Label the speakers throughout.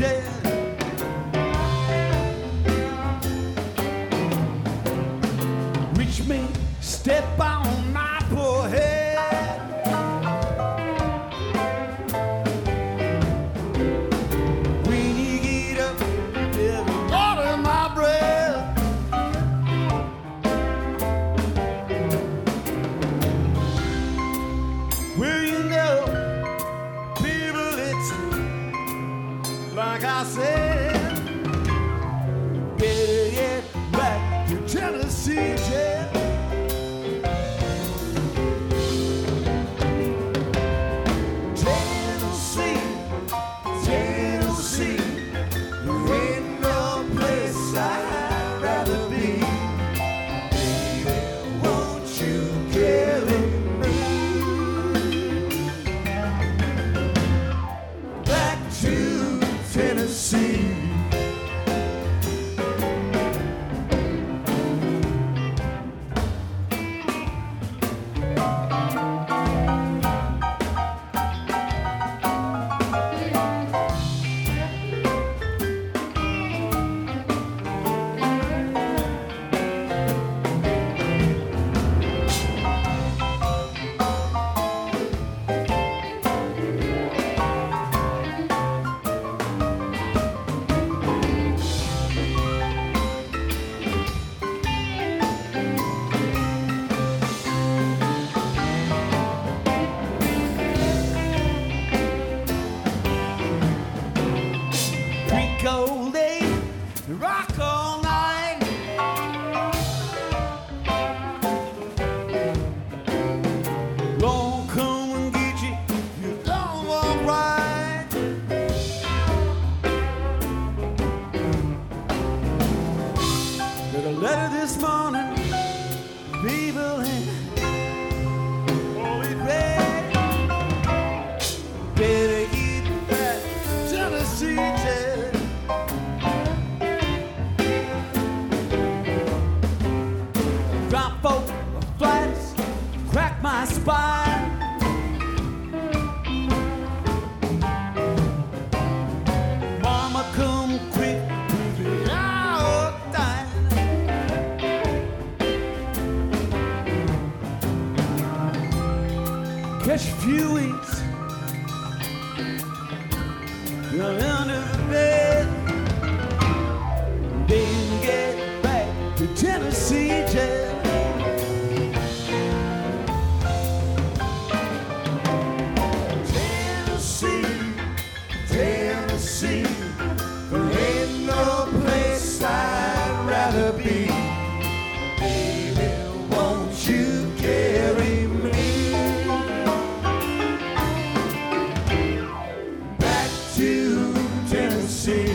Speaker 1: jail. Reach me, step on my poor head. When you get up, there's water in my breath. Well, you know, people, it's like I said, better get back to Tennessee jail. Tennessee, Tennessee, there ain't no place I'd rather be. Baby, won't you carry me back to Tennessee? Drink all day, rock all night. Long come and get you, you don't walk right. Got a letter this morning, people, and oh, it read, better get back to Tennessee jail. Drop both flats, crack my spine. Mama, come quick to the hour time. Catch a few weeks, you're under the bed. Then get back to Tennessee jail. Tennessee, Tennessee, there ain't no place I'd rather be. Baby, won't you carry me back to Tennessee?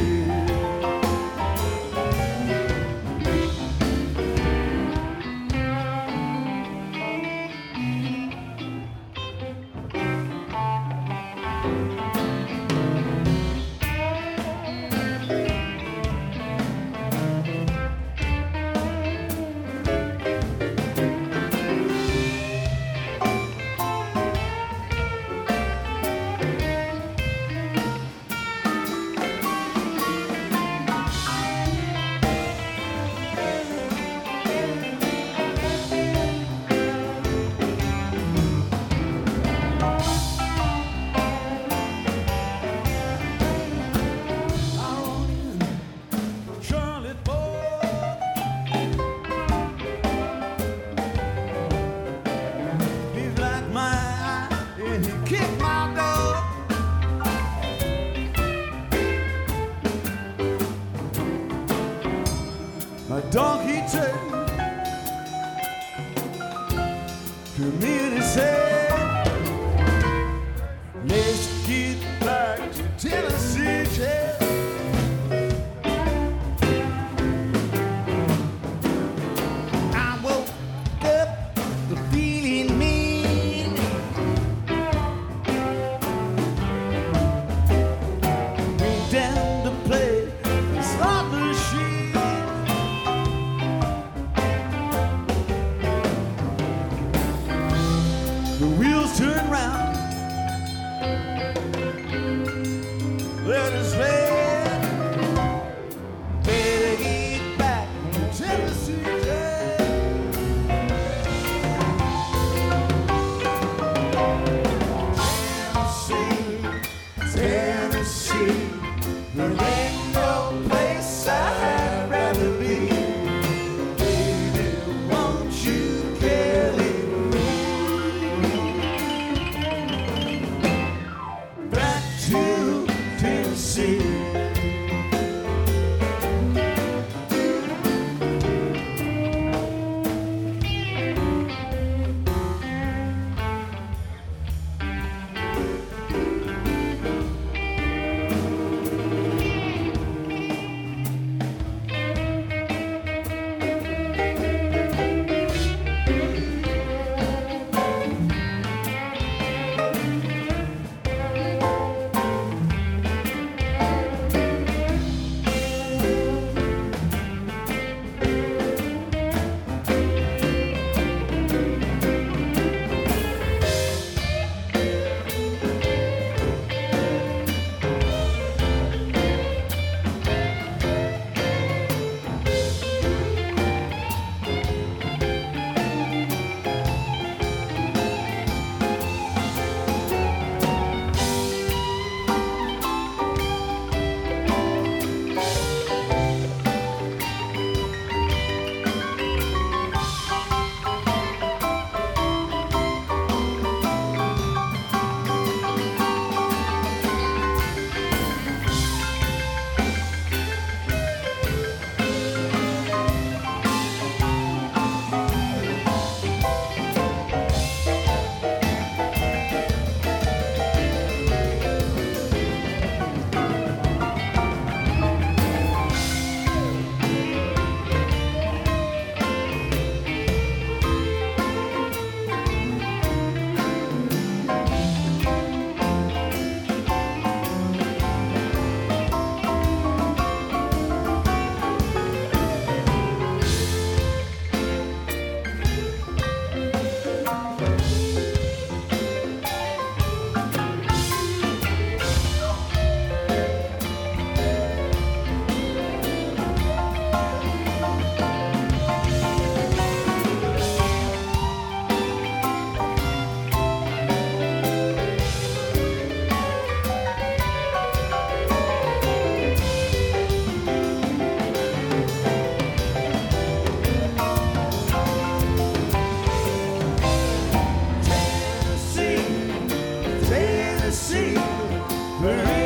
Speaker 1: My donkey turned to me and he said, let's get back to Tennessee jail. I woke up feeling mean. Went down to play the slot machine. see. There ain't